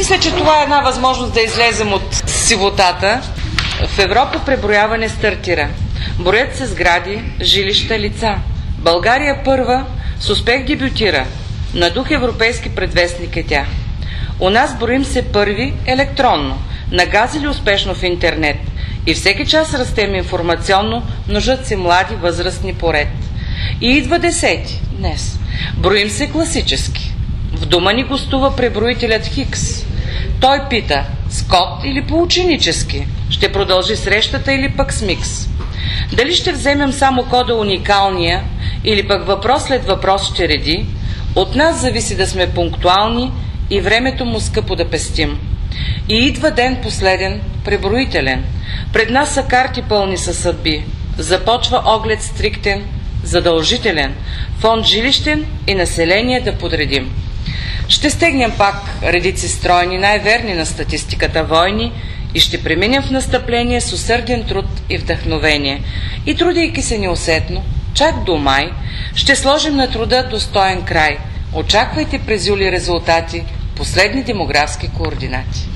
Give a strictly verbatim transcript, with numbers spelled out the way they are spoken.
Мисля, че това е една възможност да излезем от сивотата. В Европа преброяване стартира. Броят се сгради, жилища, лица. България първа с успех дебютира. На дух европейски предвестник е тя. У нас броим се първи електронно, нагазили успешно в интернет. И всеки час растем информационно, множат се млади, възрастни поред. И идва десети, днес. Броим се класически. В дома ни гостува преброителят Хикс. Той пита, с код или по-ученически? Ще продължи срещата или пък с микс? Дали ще вземем само кода уникалния или пък въпрос след въпрос ще реди? От нас зависи да сме пунктуални и времето му скъпо да пестим. И идва ден последен, преброителен. Пред нас са карти пълни със съдби. Започва оглед стриктен, задължителен, фонд жилищен и население да подредим. Ще стегнем пак редици стройни, най-верни на статистиката войни и ще преминем в настъпление с усърден труд и вдъхновение. И трудейки се неусетно, чак до май, ще сложим на труда достоен край. Очаквайте през юли резултати, последни демографски координати.